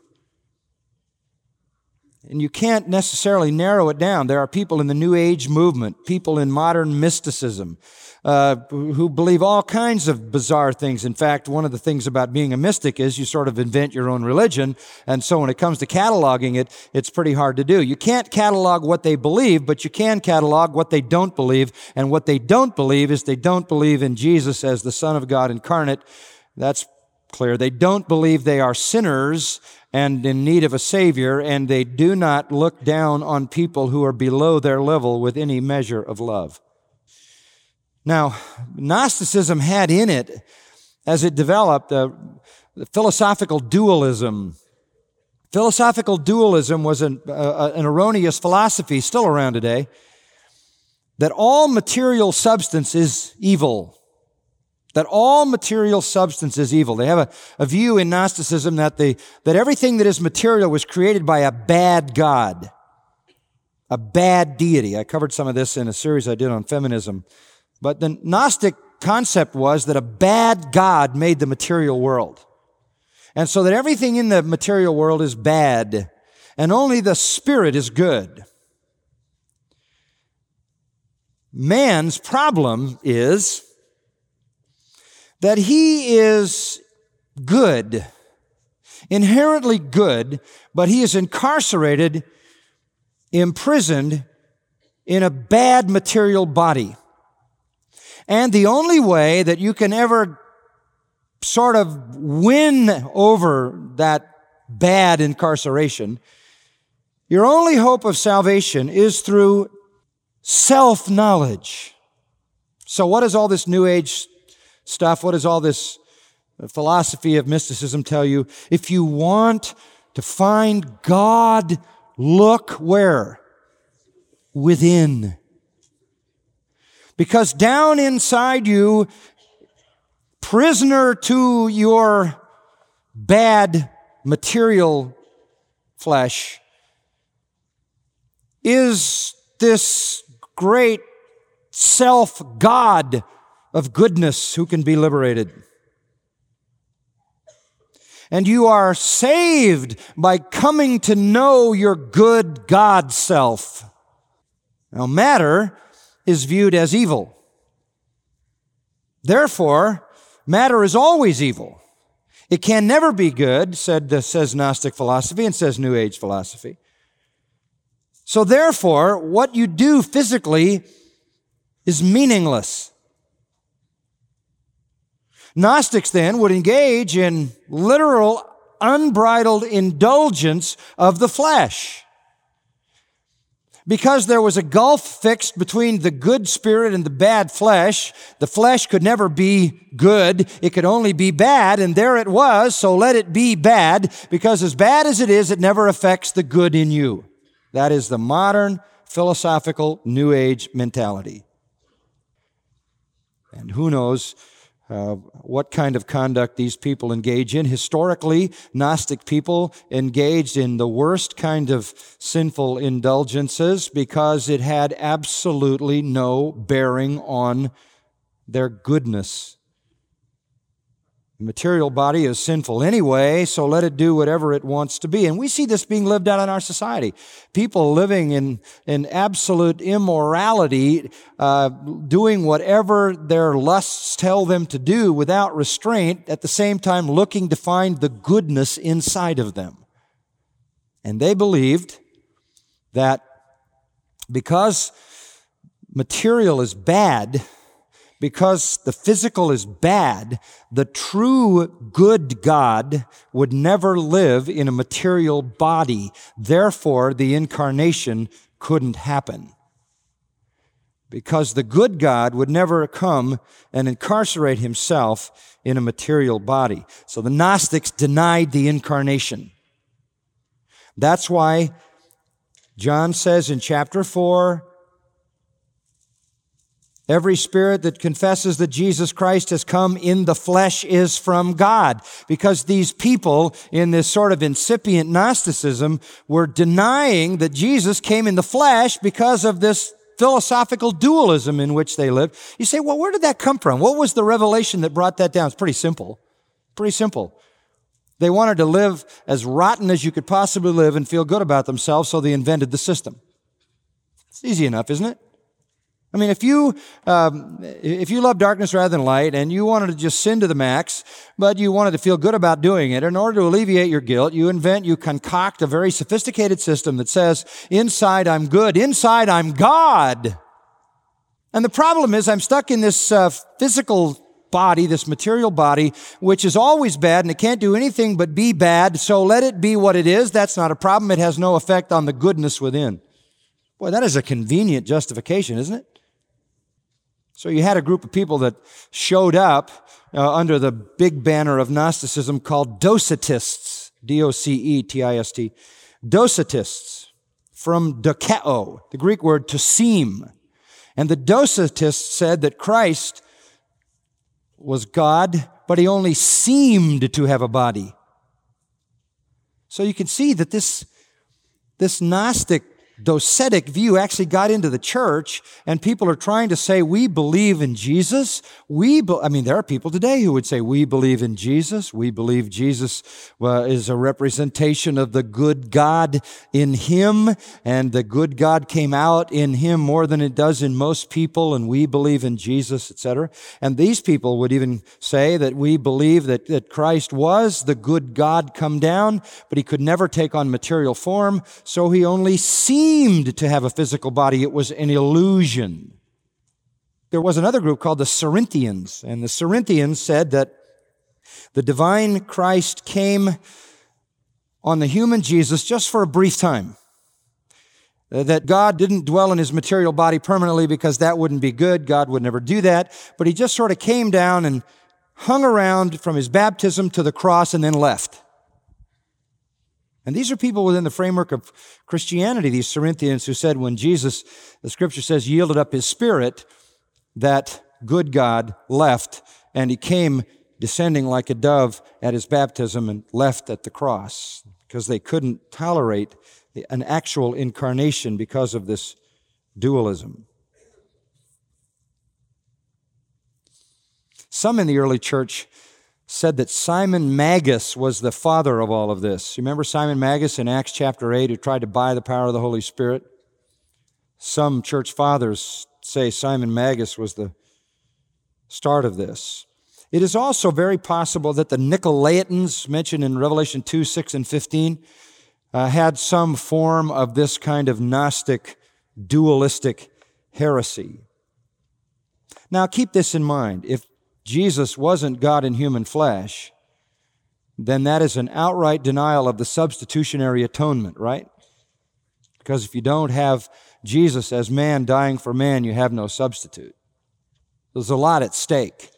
And you can't necessarily narrow it down. There are people in the New Age movement, people in modern mysticism, who believe all kinds of bizarre things. In fact, one of the things about being a mystic is you sort of invent your own religion, and so when it comes to cataloging it, it's pretty hard to do. You can't catalog what they believe, but you can catalog what they don't believe, and what they don't believe is they don't believe in Jesus as the Son of God incarnate. That's clear. They don't believe they are sinners and in need of a Savior, and they do not look down on people who are below their level with any measure of love. Now, Gnosticism had in it, as it developed, the philosophical dualism. Philosophical dualism was an erroneous philosophy, still around today, that all material substance is evil. That all material substance is evil. They have a view in Gnosticism that everything that is material was created by a bad God, a bad deity. I covered some of this in a series I did on feminism. But the Gnostic concept was that a bad God made the material world. And so that everything in the material world is bad, and only the Spirit is good. Man's problem is that he is good, inherently good, but he is incarcerated, imprisoned in a bad material body. And the only way that you can ever sort of win over that bad incarceration, your only hope of salvation is through self-knowledge. So what does all this New Age stuff, what does all this philosophy of mysticism tell you? If you want to find God, look where? Within. Because down inside you, prisoner to your bad material flesh, is this great self-God of goodness who can be liberated. And you are saved by coming to know your good God self. Now, matter is viewed as evil. Therefore, matter is always evil. It can never be good, says Gnostic philosophy and says New Age philosophy. So therefore, what you do physically is meaningless. Gnostics then would engage in literal, unbridled indulgence of the flesh. Because there was a gulf fixed between the good spirit and the bad flesh, the flesh could never be good, it could only be bad, and there it was, so let it be bad, because as bad as it is, it never affects the good in you. That is the modern philosophical New Age mentality. And who knows what kind of conduct these people engage in. Historically, Gnostic people engaged in the worst kind of sinful indulgences because it had absolutely no bearing on their goodness. The material body is sinful anyway, so let it do whatever it wants to be. And we see this being lived out in our society. People living in absolute immorality, doing whatever their lusts tell them to do without restraint, at the same time looking to find the goodness inside of them. And they believed that because material is bad, because the physical is bad, the true good God would never live in a material body. Therefore, the incarnation couldn't happen. Because the good God would never come and incarcerate himself in a material body. So the Gnostics denied the incarnation. That's why John says in chapter 4, every spirit that confesses that Jesus Christ has come in the flesh is from God. Because these people in this sort of incipient Gnosticism were denying that Jesus came in the flesh because of this philosophical dualism in which they lived. You say, well, where did that come from? What was the revelation that brought that down? It's pretty simple. Pretty simple. They wanted to live as rotten as you could possibly live and feel good about themselves, so they invented the system. It's easy enough, isn't it? I mean, if you love darkness rather than light and you wanted to just sin to the max, but you wanted to feel good about doing it, in order to alleviate your guilt, you concoct a very sophisticated system that says, inside I'm good, inside I'm God. And the problem is I'm stuck in this physical body, this material body, which is always bad and it can't do anything but be bad, so let it be what it is. That's not a problem. It has no effect on the goodness within. Boy, that is a convenient justification, isn't it? So you had a group of people that showed up under the big banner of Gnosticism called Docetists, D-O-C-E-T-I-S-T, Docetists, from dokeo, the Greek word to seem. And the Docetists said that Christ was God, but he only seemed to have a body. So you can see that this Gnostic docetic view actually got into the church, and people are trying to say, we believe in Jesus. There are people today who would say, we believe in Jesus. We believe Jesus is a representation of the good God in Him, and the good God came out in Him more than it does in most people, and we believe in Jesus, etc. And these people would even say that we believe that Christ was the good God come down, but He could never take on material form, so He only seemed to have a physical body. It was an illusion. There was another group called the Cerinthians, and the Cerinthians said that the divine Christ came on the human Jesus just for a brief time. That God didn't dwell in His material body permanently because that wouldn't be good. God would never do that. But He just sort of came down and hung around from His baptism to the cross and then left. And these are people within the framework of Christianity, these Cerinthians, who said when Jesus, the Scripture says, yielded up His Spirit, that good God left, and He came descending like a dove at His baptism and left at the cross, because they couldn't tolerate an actual incarnation because of this dualism. Some in the early church said that Simon Magus was the father of all of this. You remember Simon Magus in Acts chapter 8 who tried to buy the power of the Holy Spirit? Some church fathers say Simon Magus was the start of this. It is also very possible that the Nicolaitans, mentioned in Revelation 2, 6, and 15, had some form of this kind of Gnostic, dualistic heresy. Now keep this in mind. If Jesus wasn't God in human flesh, then that is an outright denial of the substitutionary atonement, right? Because if you don't have Jesus as man dying for man, you have no substitute. There's a lot at stake.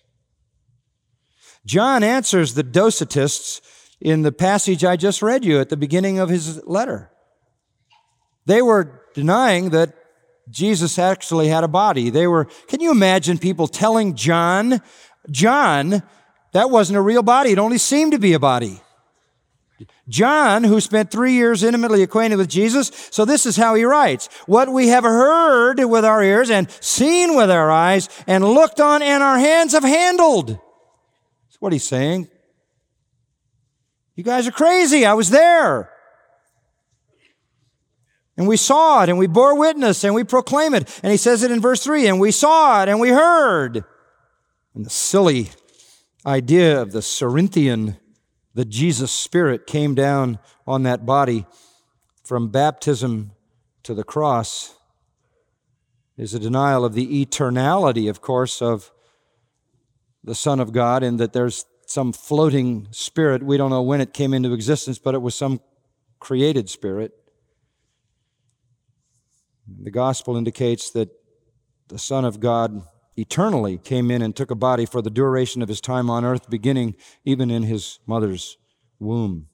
John answers the Docetists in the passage I just read you at the beginning of his letter. They were denying that Jesus actually had a body. Can you imagine people telling John, that wasn't a real body. It only seemed to be a body. John, who spent 3 years intimately acquainted with Jesus, so this is how he writes. What we have heard with our ears and seen with our eyes and looked on and our hands have handled. That's what he's saying. You guys are crazy. I was there. And we saw it, and we bore witness, and we proclaim it. And he says it in verse 3, and we saw it, and we heard. And the silly idea of the Cerinthian, the Jesus Spirit came down on that body from baptism to the cross, is a denial of the eternality, of course, of the Son of God, in that there's some floating spirit. We don't know when it came into existence, but it was some created spirit. The gospel indicates that the Son of God eternally came in and took a body for the duration of His time on earth, beginning even in His mother's womb.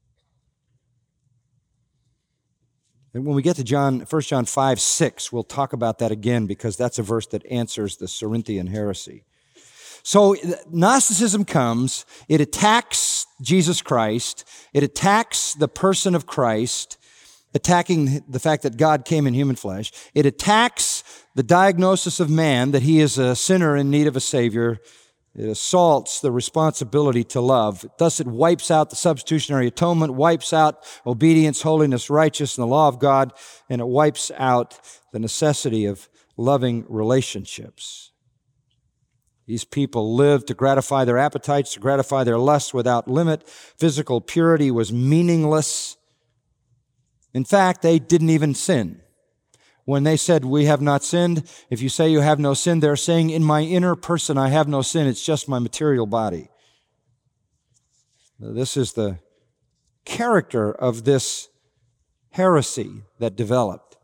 And when we get to 1 John 5, 6, we'll talk about that again, because that's a verse that answers the Cerinthian heresy. So Gnosticism comes, it attacks Jesus Christ, it attacks the person of Christ, attacking the fact that God came in human flesh. It attacks the diagnosis of man, that he is a sinner in need of a Savior. It assaults the responsibility to love. Thus it wipes out the substitutionary atonement, wipes out obedience, holiness, righteousness, and the law of God, and it wipes out the necessity of loving relationships. These people lived to gratify their appetites, to gratify their lusts without limit. Physical purity was meaningless. In fact, they didn't even sin. When they said, we have not sinned, if you say you have no sin, they're saying, in my inner person I have no sin, it's just my material body. This is the character of this heresy that developed.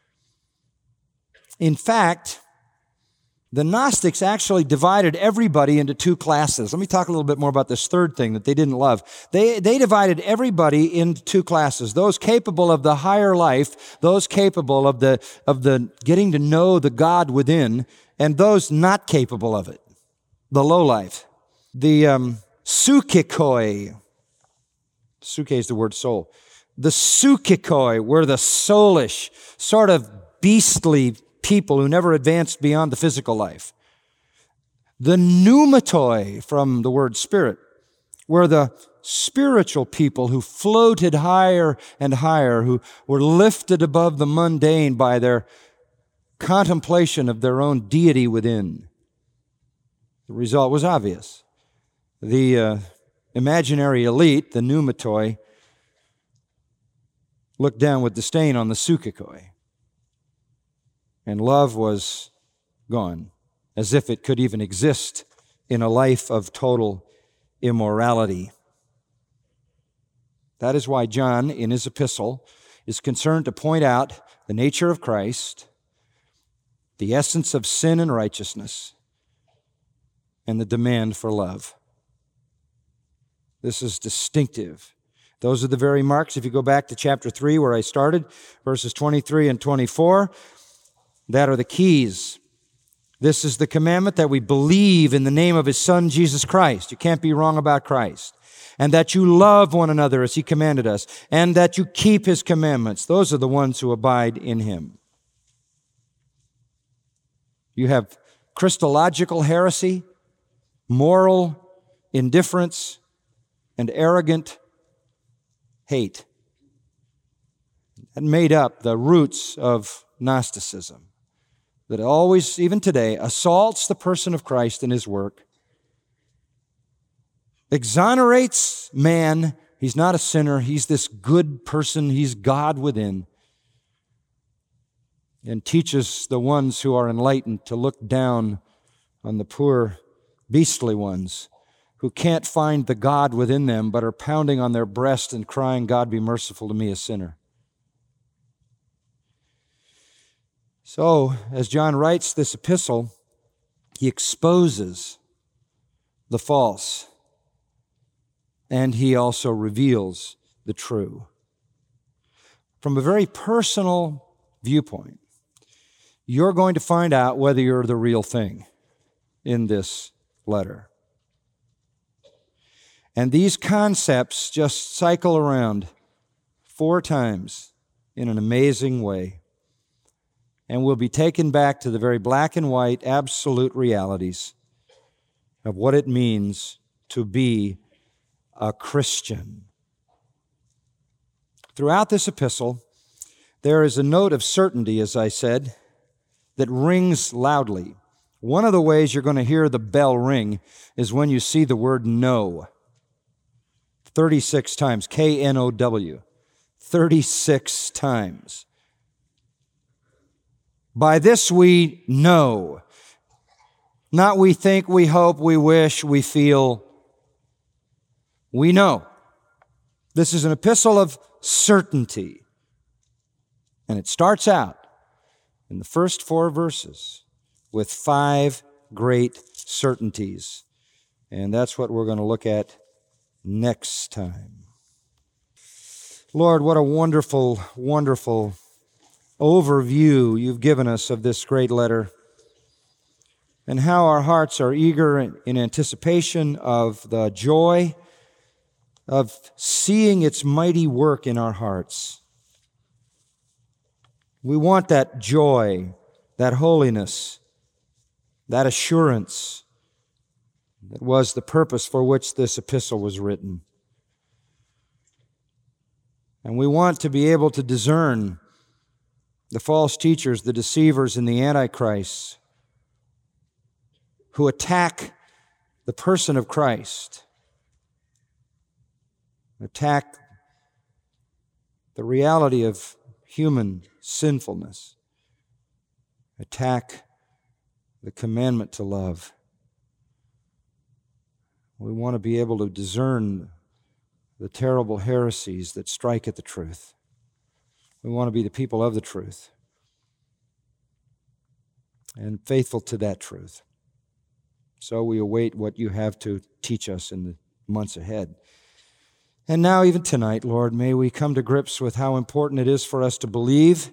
In fact, the Gnostics actually divided everybody into two classes. Let me talk a little bit more about this third thing that they didn't love. They divided everybody into two classes. Those capable of the higher life, those capable of the getting to know the God within, and those not capable of it, the low life. The psychikoi. Psyche is the word soul. The Sukikoi were the soulish, sort of beastly people who never advanced beyond the physical life. The Pneumatoi, from the word spirit, were the spiritual people who floated higher and higher, who were lifted above the mundane by their contemplation of their own deity within. The result was obvious. The imaginary elite, the Pneumatoi, looked down with disdain on the Sukikoi, and love was gone, as if it could even exist in a life of total immorality. That is why John, in his epistle, is concerned to point out the nature of Christ, the essence of sin and righteousness, and the demand for love. This is distinctive. Those are the very marks. If you go back to chapter 3 where I started, verses 23 and 24, that are the keys. This is the commandment that we believe in the name of His Son, Jesus Christ. You can't be wrong about Christ. And that you love one another as He commanded us, and that you keep His commandments. Those are the ones who abide in Him. You have Christological heresy, moral indifference, and arrogant hate. That made up the roots of Gnosticism, that always, even today, assaults the person of Christ and His work, exonerates man. He's not a sinner. He's this good person. He's God within. And teaches the ones who are enlightened to look down on the poor, beastly ones who can't find the God within them but are pounding on their breast and crying, God, be merciful to me, a sinner. So, as John writes this epistle, he exposes the false, and he also reveals the true. From a very personal viewpoint, you're going to find out whether you're the real thing in this letter. And these concepts just cycle around 4 times in an amazing way. And we'll be taken back to the very black and white, absolute realities of what it means to be a Christian. Throughout this epistle, there is a note of certainty, as I said, that rings loudly. One of the ways you're going to hear the bell ring is when you see the word know. 36 times, K-N-O-W. 36 times. By this we know. Not we think, we hope, we wish, we feel. We know. This is an epistle of certainty. And it starts out in the first 4 verses with 5 great certainties. And that's what we're going to look at next time. Lord, what a wonderful, wonderful overview you've given us of this great letter, and how our hearts are eager in anticipation of the joy of seeing its mighty work in our hearts. We want that joy, that holiness, that assurance that was the purpose for which this epistle was written. And we want to be able to discern the false teachers, the deceivers, and the antichrists who attack the person of Christ, attack the reality of human sinfulness, attack the commandment to love. We want to be able to discern the terrible heresies that strike at the truth. We want to be the people of the truth and faithful to that truth. So we await what you have to teach us in the months ahead. And now, even tonight, Lord, may we come to grips with how important it is for us to believe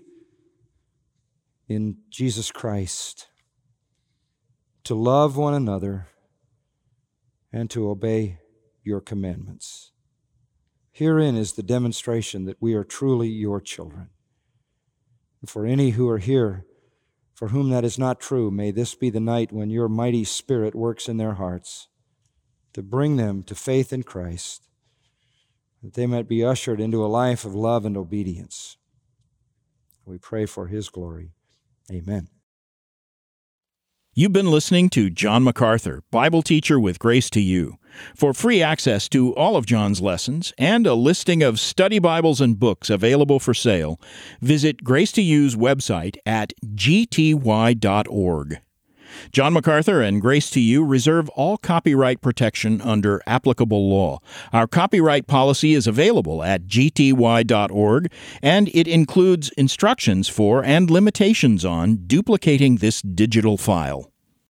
in Jesus Christ, to love one another, and to obey your commandments. Herein is the demonstration that we are truly your children. And for any who are here for whom that is not true, may this be the night when your mighty Spirit works in their hearts to bring them to faith in Christ, that they might be ushered into a life of love and obedience. We pray for His glory. Amen. You've been listening to John MacArthur, Bible teacher with Grace to You. For free access to all of John's lessons and a listing of study Bibles and books available for sale, visit Grace to You's website at gty.org. John MacArthur and Grace to You reserve all copyright protection under applicable law. Our copyright policy is available at gty.org, and it includes instructions for and limitations on duplicating this digital file.